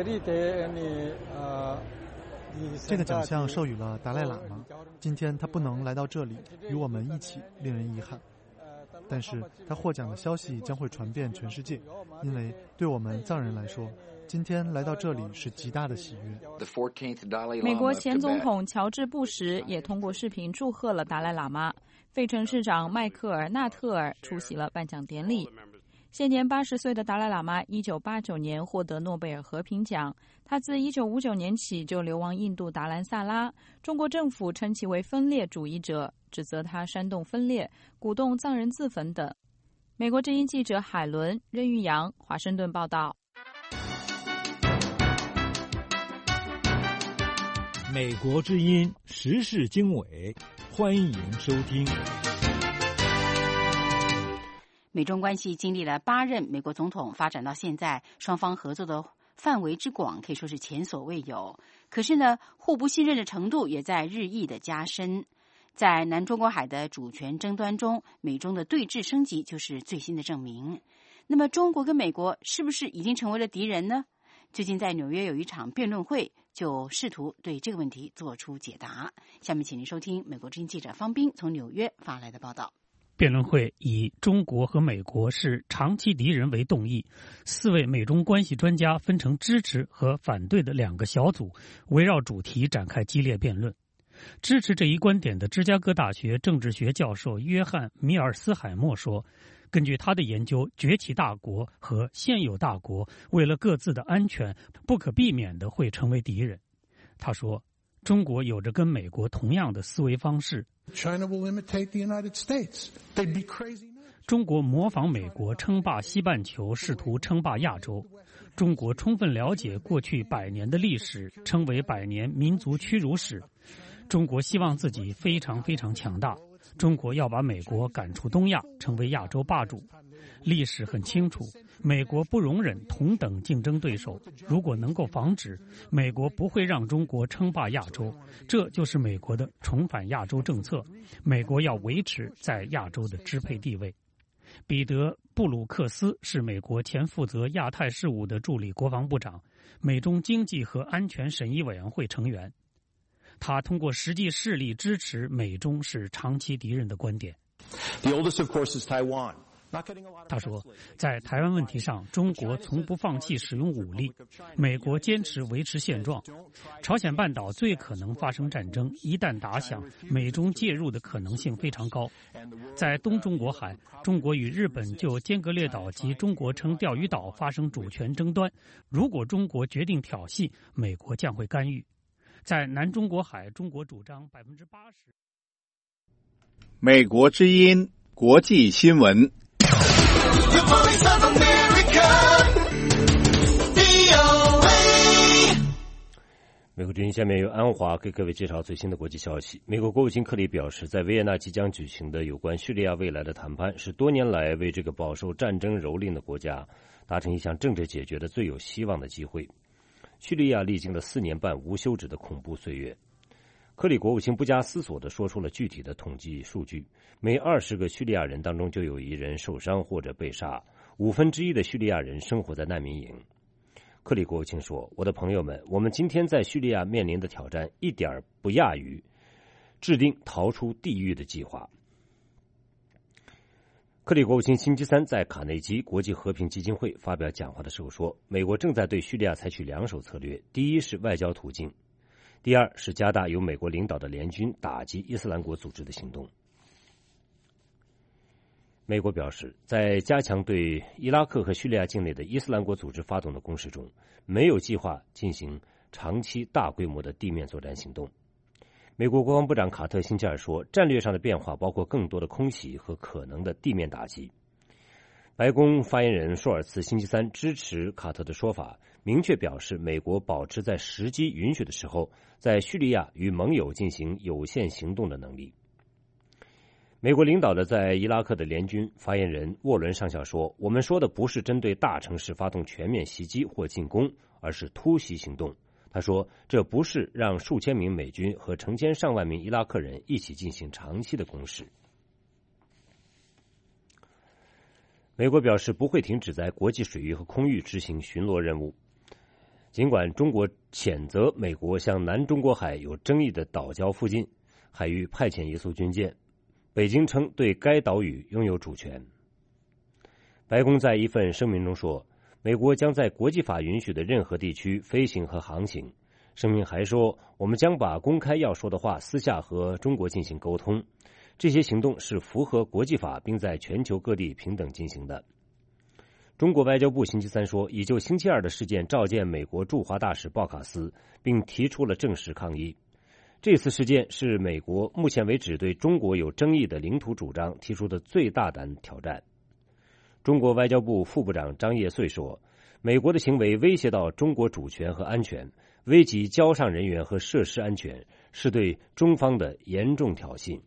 G: 这个奖项授予了达赖喇嘛，今天他不能来到这里与我们一起，令人遗憾。但是他获奖的消息将会传遍全世界，因为对我们藏人来说，今天来到这里是极大的喜悦。
B: 美国前总统乔治·布什也通过视频祝贺了达赖喇嘛。费城市长迈克尔·纳特尔出席了颁奖典礼。现年80岁的达赖喇嘛1989年获得诺贝尔和平奖。他自1959年起就流亡印度达兰萨拉，中国政府称其为分裂主义者，指责他煽动分裂，鼓动藏人自焚等。美国之音记者海伦、任玉阳，华盛顿报道。
A: 美国之音时事经纬，欢迎收听。
E: 美中关系经历了8任美国总统，发展到现在，双方合作的范围之广可以说是前所未有。可是呢，互不信任的程度也在日益的加深。在南中国海的主权争端中，美中的对峙升级就是最新的证明。那么，中国跟美国是不是已经成为了敌人呢？最近在纽约有一场辩论会，就试图对这个问题做出解答。下面请您收听美国之音记者方斌从纽约发来的报道。
O: 辩论会以中国和美国是长期敌人为动议，4位美中关系专家分成支持和反对的2个小组，围绕主题展开激烈辩论。支持这一观点的芝加哥大学政治学教授约翰·米尔斯海默说，根据他的研究，崛起大国和现有大国为了各自的安全，不可避免地会成为敌人。他说，中国有着跟美国同样的思维方式。
Q: China will imitate the United States. They'd be crazy.
O: 中国模仿美国称霸西半球，试图称霸亚洲。中国充分了解过去100年的历史，称为100年民族屈辱史。中国希望自己非常非常强大。中国要把美国赶出东亚，成为亚洲霸主。历史很清楚，美国不容忍同等竞争对手。如果能够防止，美国不会让中国称霸亚洲。这就是美国的重返亚洲政策。美国要维持在亚洲的支配地位。彼得·布鲁克斯是美国前负责亚太事务的助理国防部长，美中经济和安全审议委员会成员。他通过实际事例支持美中是长期敌人的观点。
R: The oldest, of course, is Taiwan.
O: 他说，在台湾问题上，中国从不放弃使用武力，美国坚持维持现状。朝鲜半岛最可能发生战争，一旦打响，美中介入的可能性非常高。在东中国海，中国与日本就尖阁列岛及中国称钓鱼岛发生主权争端，如果中国决定挑衅，美国将会干预。在南中国海，中国主张80%。
X: 美国之音国际新闻。
C: 美国之音下面由安华给各位介绍最新的国际消息。美国国务卿克里表示，在维也纳即将举行的有关叙利亚未来的谈判，是多年来为这个饱受战争蹂躏的国家达成一项政治解决的最有希望的机会。叙利亚历经了4年半无休止的恐怖岁月。克里国务卿不加思索地说出了具体的统计数据，每20个叙利亚人当中就有1人受伤或者被杀，1/5的叙利亚人生活在难民营。克里国务卿说，我的朋友们，我们今天在叙利亚面临的挑战一点不亚于制定逃出地狱的计划。克里国务卿星期三在卡内基国际和平基金会发表讲话的时候说，美国正在对叙利亚采取2手策略，第一是外交途径，第二是加大由美国领导的联军打击伊斯兰国组织的行动。美国表示，在加强对伊拉克和叙利亚境内的伊斯兰国组织发动的攻势中，没有计划进行长期大规模的地面作战行动。美国国防部长卡特星期二说，战略上的变化包括更多的空袭和可能的地面打击。白宫发言人舒尔茨星期三支持卡特的说法，明确表示美国保持在时机允许的时候在叙利亚与盟友进行有限行动的能力。美国领导的在伊拉克的联军发言人沃伦上校说，我们说的不是针对大城市发动全面袭击或进攻，而是突袭行动。他说，这不是让数千名美军和成千上万名伊拉克人一起进行长期的攻势。美国表示不会停止在国际水域和空域执行巡逻任务。尽管中国谴责美国向南中国海有争议的岛礁附近海域派遣一艘军舰，北京称对该岛屿拥有主权。白宫在一份声明中说，美国将在国际法允许的任何地区飞行和航行。声明还说，我们将把公开要说的话私下和中国进行沟通，这些行动是符合国际法并在全球各地平等进行的。中国外交部星期三说，已就星期二的事件召见美国驻华大使鲍卡斯，并提出了正式抗议。这次事件是美国目前为止对中国有争议的领土主张提出的最大胆挑战。中国外交部副部长张业遂说，美国的行为威胁到中国主权和安全，危及交上人员和设施安全，是对中方的严重挑衅。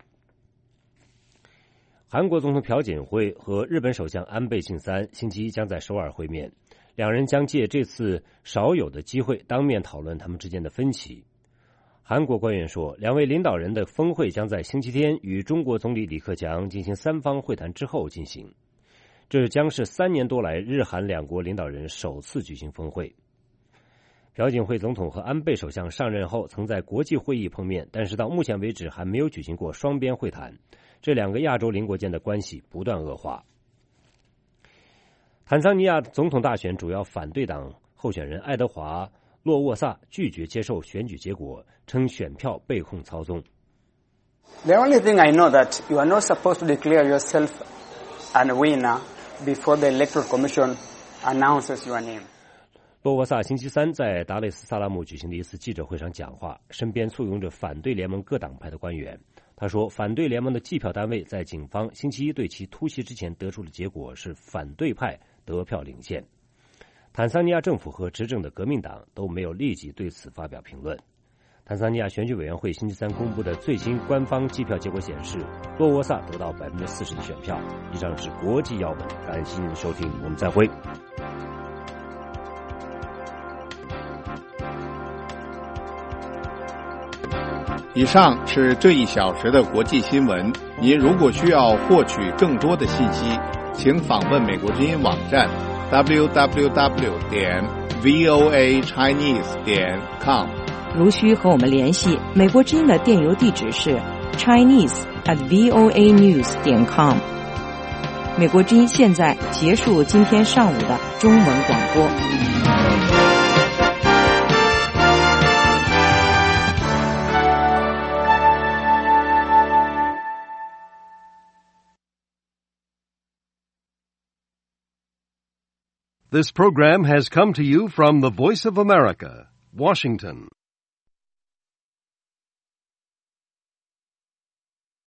C: 韩国总统朴槿惠和日本首相安倍晋三星期一将在首尔会面，两人将借这次少有的机会当面讨论他们之间的分歧。韩国官员说，两位领导人的峰会将在星期天与中国总理李克强进行3方会谈之后进行，这将是3年多来日韩两国领导人首次举行峰会。朴槿惠总统和安倍首相上任后曾在国际会议碰面，但是到目前为止还没有举行过双边会谈，这两个亚洲邻国间的关系不断恶化。坦桑尼亚总统大选主要反对党候选人爱德华·洛沃萨拒绝接受选举结果，称选票被控操纵。
P: The only thing I know that you are not supposed to declare yourself a winner before the Electoral Commission announces your name.
C: 洛沃萨星期三在达累斯萨拉姆举行的一次记者会上讲话，身边簇拥着反对联盟各党派的官员。他说，反对联盟的计票单位在警方星期一对其突袭之前得出的结果是反对派得票领先。坦桑尼亚政府和执政的革命党都没有立即对此发表评论。坦桑尼亚选举委员会星期三公布的最新官方计票结果显示，洛沃萨得到40%的选票。以上是国际要闻，感谢您的收听，我们再会。
X: 以上是这1小时的国际新闻。您如果需要获取更多的信息，请访问美国之音网站 www.voachinese.com。
R: 如需和我们联系，美国之音的电邮地址是 chinese@voanews.com。 美国之音现在结束今天上午的中文广播。
S: This program has come to you from the Voice of America, Washington.